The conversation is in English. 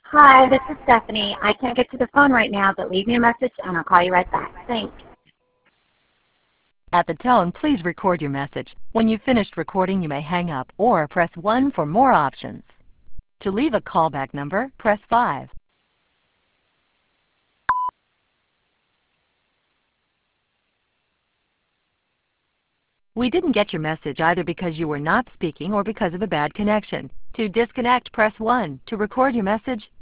Hi, this is Stephanie. I can't get to the phone right now, but leave me a message and I'll call you right back. Thanks. At the tone, please record your message. When you've finished recording, you may hang up or press 1 for more options. To leave a callback number, press 5. We didn't get your message either because you were not speaking or because of a bad connection. To disconnect, press 1. To record your message,